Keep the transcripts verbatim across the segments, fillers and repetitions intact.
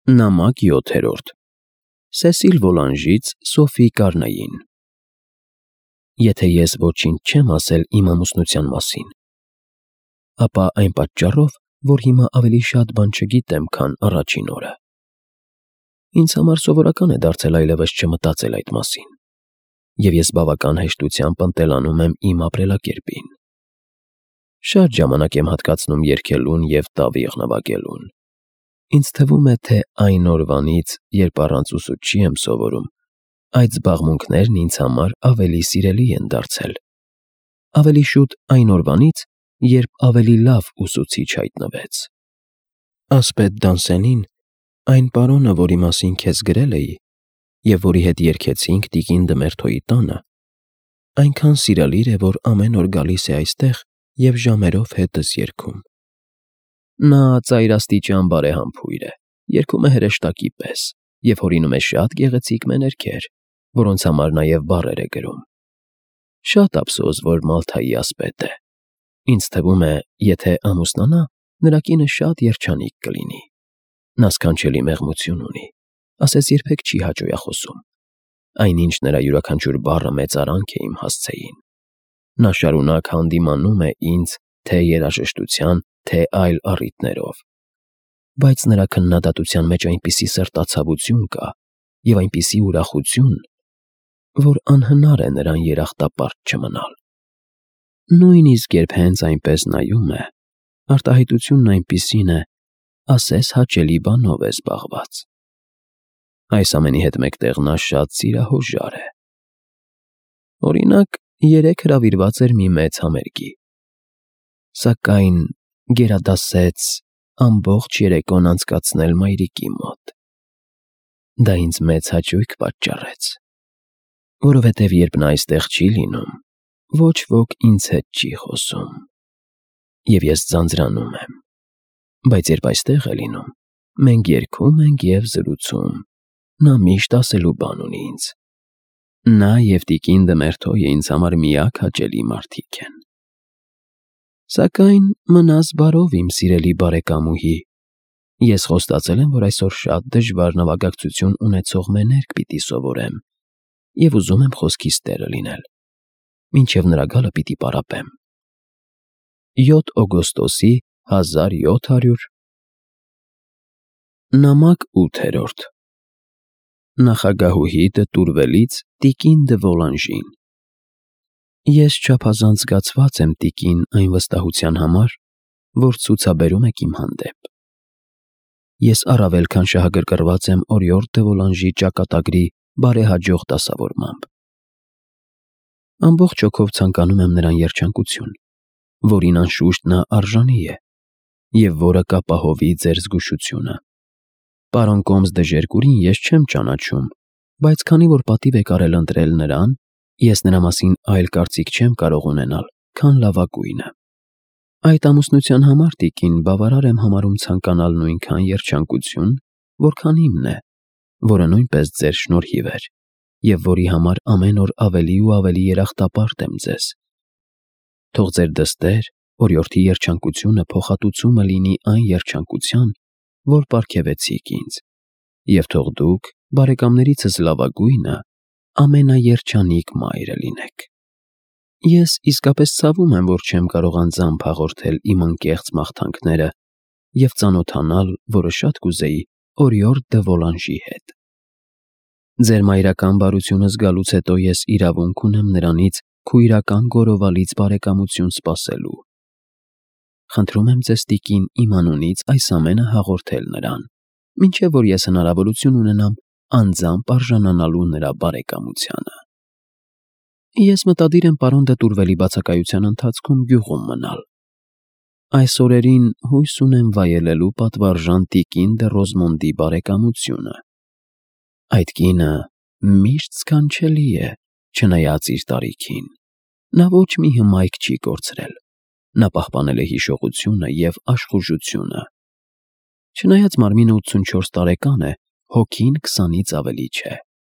Նամակ յոթերորդ Սեսիլ Վոլանժից Սոֆի Կարնեին Եթե ես ոչինչ չեմ ասել իմ ամուսնության մասին, ապա այն պատճառով, որ հիմա ավելի շատ բան չգիտեմ, քան առաջին օրը։ Ինձ համար սովորական է դարձել այլևս չմտածել այդ մասին, և ես բավական հեշտությամբ ընտելանում եմ իմ ապրելակերպին։ Շատ ժամանակ եմ հատկացնում երգելուն և տավիղ նվագելուն։ Ինձ թվում է, թե այն օրվանից, երբ առանց ուսուցչի եմ սովորում, այդ զբաղմունքներն ինձ համար ավելի սիրելի են դարձել։ Ավելի շուտ այն օրվանից, երբ ավելի լավ ուսուցիչ հայտնվեց։ Ասպետ Դանսենին, այն պարոնը, որի մասին քեզ գրել էի, և որի հետ երգեցինք տիկին Դմերթոյի տանը, այնքան սիրալիր է, որ ամեն օր գալիս է այստեղ և ժամերով հետս երգում։ Նա ծայրաստիճան բարեհամբույր է, երգում է հրեշտակի պես և հորինում է շատ գեղեցիկ մեներքեր, որոնց համար նաև բառեր է գրում։ Շատ ափսոս, որ Մալթայի ասպետ է։ Ինձ թվում է, եթե ամուսնանա, նրա կինը շատ երջանիկ կլինի։ Նա սքանչելի մեղմություն ունի, ասես երբեք չի հաճոյախոսում։ Այնինչ նրա յուրաքանչյուր բառը մեծարանք է իմ հասցեին։ Նա շարունակ հանդիմանում է ինձ թե երաժշտության, թե այլ առիթներով։ Բայց նրա քննադատության մեջ այնպիսի սրտացավություն կա և այնպիսի ուրախություն, որ անհնար է նրան երախտապարտ չմնալ։ Նույնիսկ երբ հենց այնպես նայում է, արտահայտությունն այնպիսին է, ասես հաճելի բանով է զբաղված։ Այս ամենի հետ մեկտեղ նա շատ սիրահոժար է։ Օրինակ, երեկ հրավիրված էր մի մեծ համերգի, սակայն գերադասեց ամբողջ երեկոն անցկացնել մայրիկի մոտ։ Դա ինձ մեծ հաճույք պատճառեց, որովհետև երբ նա այստեղ չի լինում, ոչ ոք ինձ հետ չի խոսում, և ես ձանձրանում եմ, բայց երբ այստեղ է լինում, մենք երգում ենք և զրուցում, նա միշտ ասելու բան ունի ինձ։ Նա և տիկին Դմերթոյը ինձ համար միակ հաճելի մարդիկ են։ Սակայն մնաս բարով, իմ սիրելի բարեկամուհի, ես խոստացել եմ, որ այսօր շատ դժվար նվագակցություն ունեցող մեներք պիտի սովորեմ և ուզում եմ խոսքիս տերը լինել, մինչև նրա գալը պիտի պարապեմ։ յոթ օգոստոսի հազար յոթ հարյուր Նամակ ութերորդ Նախագահուհի Դտուրվելից տիկին Դը Վոլանժին Ես չափազանց զգացված եմ, տիկին, այն վստահության համար, որ ցուցաբերում եք իմ հանդեպ։ Ես առավել քան շահագրգռված եմ Օրիորդ Դը Վոլանժի ճակատագրի բարեհաջող դասավորմամբ։ Ամբողջ հոգով ցանկանում եմ նրան երջանկություն, որին անշուշտ նա արժանի է, և որը կապահովի ձեր զգուշությունը։ Պարոն Կոմս դը Ժերկուրին ես չեմ ճանաչում, բայց քանի որ պատիվ եք արել ընտրել նրան, ես նրա մասին այլ կարծիք չեմ կարող ունենալ, քան լավագույնը։ Այդ ամուսնության համար, տիկին, բավարար եմ համարում ցանկանալ նույնքան երջանկություն, որքան իմն է, որը նույնպես ձեր շնորհիվ էր, և որի համար ամեն օր ավելի ու ավելի երախտապարտ եմ ձեզ։ Թող ձեր դստեր, օրիորդի երջանկությունը փոխհատուցումը լինի այն երջանկության, որ պարգևեցիք ինձ, և թող դուք, բարեկամներիցս լավագույնը, ամենաերջանիկ մայրը լինեք։ Ես իսկապես ցավում եմ, որ չեմ կարող անձամբ հաղորդել իմ անկեղծ մաղթանքները և ծանոթանալ, որը շատ կուզեի, Օրիորդ Դը Վոլանժի հետ։ Ձեր մայրական բարությունը զգալուց հետո ես իրավունք ունեմ նրանից քույրական գոռովալից բարեկամություն սպասելու։ Խնդրում եմ ձեզ, տիկին, իմ անունից այս ամենը հաղորդել նրան, մինչև որ ես հնարավորություն ունենամ անձամբ արժանանալու նրա բարեկամությանը։ Ես մտադիր եմ պարոն Դտուրվելի բացակայության ընթացքում գյուղում մնալ։ Այս օրերին հույս ունեմ վայելելու պատվարժան տիկին Դը Ռոզմոնդի բարեկամությունը։ Այդ կինը միշտ սքանչելի է, չնայած իր տարիքին։ Նա ոչ մի հմայք չի կորցրել։ Նա պահպանել է հիշողությունը և աշխուժությունը։ Չնայած մարմինը ութսունչորս տարեկան է, հոգին քսանից ավելի չէ։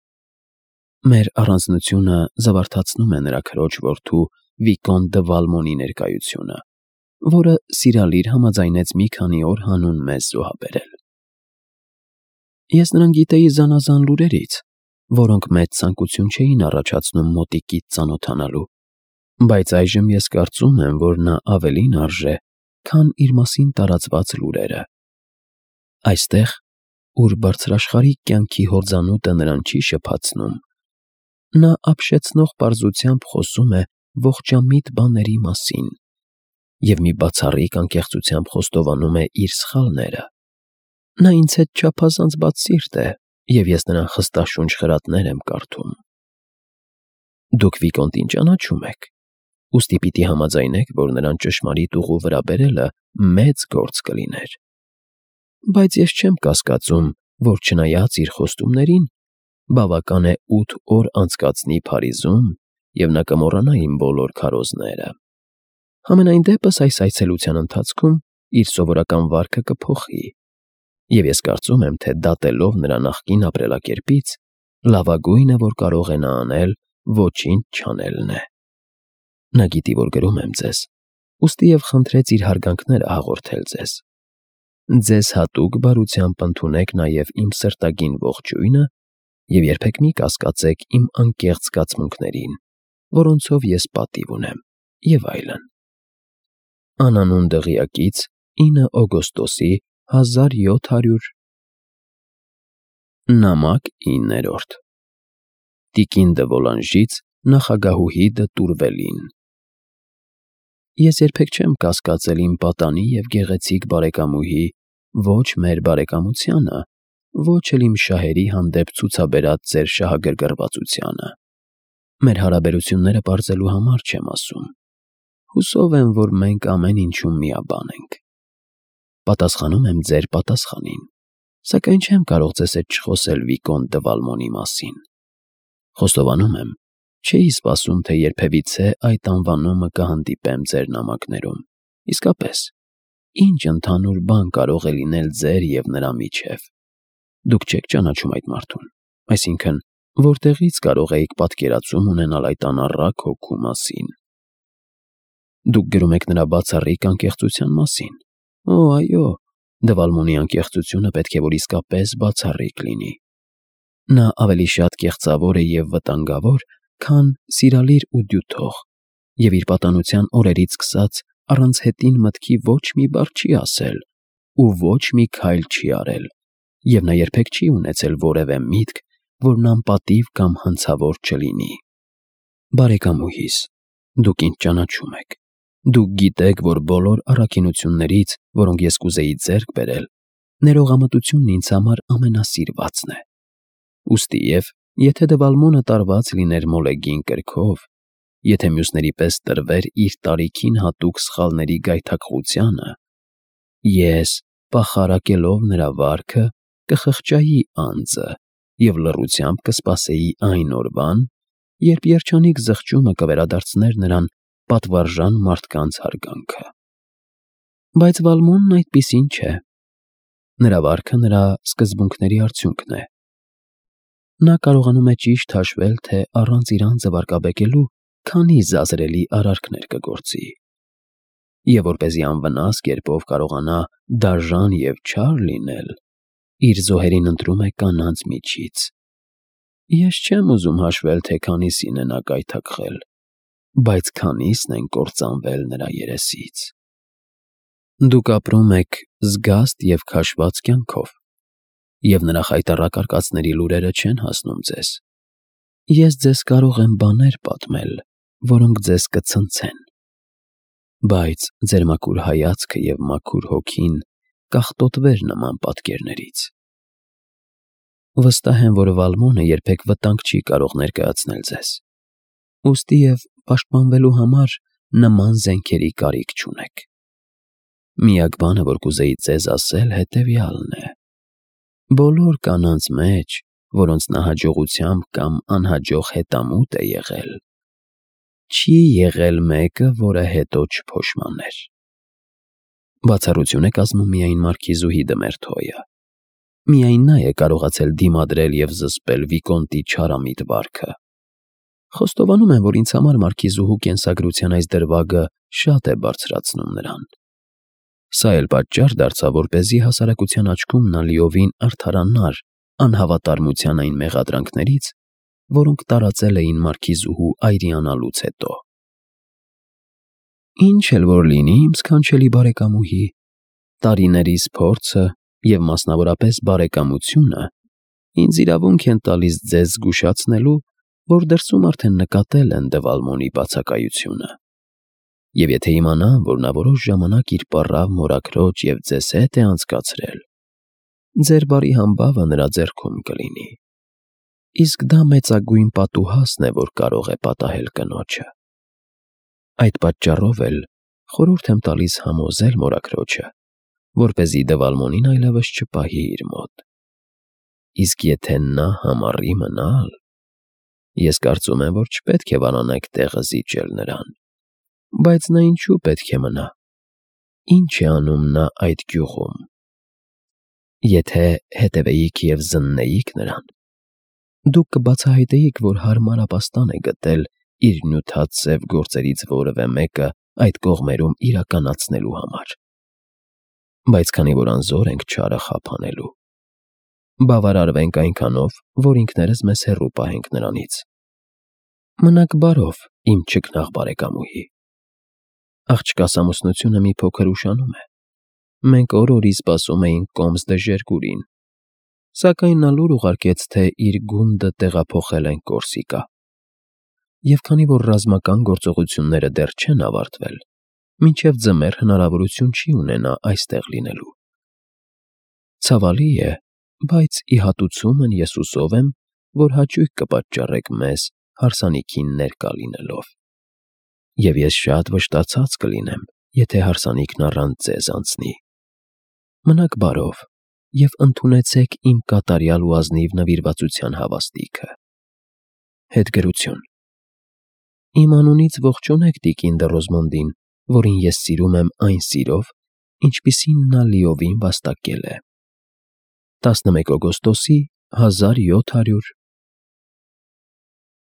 Մեր առանձնությունը զվարթացնում է նրա քրոջ որդու Վիկոն Դը Վալմոնի ներկայությունը, որը սիրալիր համաձայնեց մի քանի օր հանուն մեզ զոհաբերել։ Ես նրան գիտեի զանազան լուրերից, որոնք մեծ ցանկություն չէին առաջացնում մոտիկից ծանոթանալու, բայց այժմ ես կարծում եմ, որ նա ավելին արժե, քան իր մասին տարածված լուրերը։ Այստեղ, ուր բարձրաշխարհիկ կյանքի հորձանուտը նրան չի շփացնում, նա ապշեցնող պարզությամբ խոսում է ողջամիտ բաների մասին և մի բացառիկ անկեղծությամբ խոստովանում է իր սխալները։ Նա ինձ հետ չափազանց բաց սիրտ է, և ես նրան խստաշունչ խրատներ եմ կարդում։ Դուք Վիկոնտին ճանաչում եք, ուստի պիտի համաձայնեք, որ նրան ճշմարիտ ուղու վրա բերելը մեծ գործ կլիներ։ Բայց ես չեմ կասկածում, որ չնայած իր խոստումներին, բավական է ութ օր անցկացնի Փարիզում, և նա կմոռանա իմ բոլոր քարոզները։ Համենայն դեպս այս այցելության ընթացքում իր սովորական վարքը կփոխի, և ես կարծում եմ, թե դատելով նրա նախկին ապրելակերպից, լավագույնը, որ կարող է նա անել, ոչինչ չանելն է։ Նա գիտի, որ գրում եմ ձեզ, ուստի և խնդրեց իր հարգանքները հաղորդել ձեզ։ Ձեզ հատուկ բարությամբ ընդունեք նաև իմ սրտագին ողջույնը և երբեք մի կասկածեք իմ անկեղծ զգացմունքներին, որոնցով ես պատիվ ունեմ, և այլն։ Անանուն դղյակից ինը օգոստոսի հազար յոթ հարյուր նամակ իններորդ Տիկին դը Վոլանժից նախագահուհի դը Տուրվելին։ Ես երբեք չեմ կասկածել իմ պատանի և գեղեցիկ բարեկամուհի ոչ մեր բարեկամությանը, ոչ էլ իմ շահերի հանդեպ ցուցաբերած ձեր շահագրգռվածությանը։ Մեր հարաբերությունները պարզելու համար չեմ ասում։ Հուսով եմ, որ մենք ամեն ինչում միաբան ենք։ Պատասխանում եմ ձեր պատասխանին, սակայն չեմ կարող ձեզ հետ չխոսել Վիկոնտ դը Վալմոնի մասին։ Խոստովանում եմ, չէի սպասում, թե երբևիցե այդ անվանումը կհանդիպեմ ձեր նամակներում։ Իսկապես, ինչ ընդհանուր բան կարող է լինել ձեր և նրա միջև։ Դուք չեք ճանաչում այդ մարդուն, այսինքն, որտեղից կարող էիք պատկերացում ունենալ այդ անառակ հոգու մասին։ Դուք գրում եք նրա բացառիկ անկեղծության մասին։ Օ, այո, դը Վալմոնի անկեղծությունը պետք է որ իսկապես բացառիկ լինի։ Նա ավելի շատ կեղծավոր է և վտանգավոր, քան սիրալիր ու դյութող, և իր պատանության օրերից սկսած առանց հետին մտքի ոչ մի բառ չի ասել ու ոչ մի քայլ չի արել, և նա երբեք չի ունեցել որևէ միտք, որն անպատիվ կամ հանցավոր չլինի։ Բարեկամուհիս, դուք ինձ ճանաչում եք։ Դուք գիտեք, որ բոլոր առաքինություններից, որոնք ես կուզեի ձեռք բերել, ներողամտությունն ինձ համար ամենասիրվածն է։ Ուստիև, եթե դը Վալմոնը տարված լիներ Մոլեգին կրքով, եթե մյուսների պես տրվեր իր տարիքին հատուկ սխալների գայթակղությանը, ես, պախարակելով նրա վարքը, կխղճայի անձը և լռությամբ կսպասեի այն օրվան, երբ երջանիկ զղջումը կվերադարձներ նրան պատվարժան մարդկանց հարգանքը։ Բայց Վալմոնն այդպիսին չէ։ Նրա վարքը նրա սկզբունքների արդյունքն է։ Նա կարողանում է ճիշտ հաշվել, թե առանց իր անձը վարկաբեկելու քանի զազրելի արարքներ կգործի։ Եվ որպեսզի անվնաս կերպով կարողանա դաժան և չար լինել, իր զոհերին ընտրում է կանանց միջից։ Ես չեմ ուզում հաշվել, թե քանիսին է նա գայթակղել, բայց քանիսն են կործանվել նրա երեսից։ Դուք ապրում եք զգաստ և քաշված կյանքով, և նրա խայտառակ արկածների լուրերը չեն հասնում ձեզ։ Ես ձեզ կարող եմ բաներ պատմել, որոնք ձեզ կցնցեն, բայց ձեր մաքուր հայացքը և մաքուր հոգին կաղտոտվեր նման պատկերներից։ Վստահ եմ, որ Վալմոնը երբեք վտանգ չի կարող ներկայացնել ձեզ, ուստիև պաշտպանվելու համար նման զենքերի կարիք չունեք։ Միակ բանը, որ կուզեի ձեզ ասել, հետևյալն է. բոլոր կանանց մեջ, որոնց նա հաջողությամբ կամ անհաջող հետամուտ է եղել, չի եղել մեկը, որը հետո չփոշմաներ։ Բացառություն է կազմում միայն մարքիզուհի դը Մերթոյը։ Միայն նա է կարողացել դիմադրել և զսպել Վիկոնտի չարամիտ վարքը։ Խոստովանում եմ, որ ինձ համար մարքիզուհու կենսագրության այս դրվագը շատ է բարձրացնում նրան։ Սա էլ պատճառ դարձավ, որպեսզի հասարակության աչքում նա լիովին արդարանար անհավատարմության այն մեղադրանքներից, որոնք տարածել էին մարքիզուհու այրիանալուց հետո։ Ինչ էլ որ լինի, իմ սքանչելի բարեկամուհի, տարիներիս փորձը և մասնավորապես բարեկամությունը ինձ իրավունք են տալիս ձեզ զգուշացնելու, որ դրսում արդեն նկատել են Դեվալմոնի բացակայությունը, և եթե իմանան, որ նա որոշ ժամանակ իր պառավ մորաքրոջ և ձեզ հետ է անցկացրել, ձեր բարի համբավը նրա ձեռքում կլինի, իսկ դա մեծագույն պատուհասն է, որ կարող է պատահել կնոջը։ Այդ պատճառով էլ խորհուրդ եմ տալիս համոզել մորաքրոջը, որպեսզի Դեվալմոնին այլևս չպահի իր մոտ։ Իսկ եթե նա համառի մնալ, ես կարծում եմ, որ չպետք է վարանեք տեղը զիջել նրան, բայց նա ինչու պետք է մնա, ինչ է անում նա այդ գյուղում։ Եթե հետևեիք և զննեիք նրան, դուք կբացահայտեիք, որ հարմար ապաստան է գտել իր նյութած սև գործերից որևէ մեկը այդ կողմերում իրականացնելու համար։ Բայց քանի որ անզոր ենք չարը խափանելու, բավարարվենք այնքանով, որ ինքներս մեզ հեռու պահենք նրանից։ Մնաք բարով, իմ չքնաղ բարեկամուհի։ Աղջկաս ամուսնությունը մի փոքր ուշանում է։ Մենք օր-օրի սպասում էինք Կոմս դը Ժերգուրին, սակայն նա լուր ուղարկեց, թե իր գունդը տեղափոխել են Կորսիկա, և քանի որ ռազմական գործողությունները դեռ չեն ավարտվել, մինչև ձմեռ հնարավորություն չի ունենա այստեղ լինելու։ Ցավալի է, բայց ի հատուցումն ես հուսով եմ, որ հաճույք կպատճառեք մեզ հարսանիքին ներկա լինելով, և ես շատ վշտացած կլինեմ, եթե հարսանիքն առանց ձեզ անցնի։ Մնաք բարով և ընդունեցեք իմ կատարյալ ու ազնիվ նվիրվածության հավաստիքը։ Հետգրություն։ Իմ անունից ողջունեք տիկին դը Ռոզմոնդին, որին ես սիրում եմ այն սիրով, ինչպիսին նա լիովին վաստակել է։ տասնմեկ օգոստոսի հազար յոթ հարյուր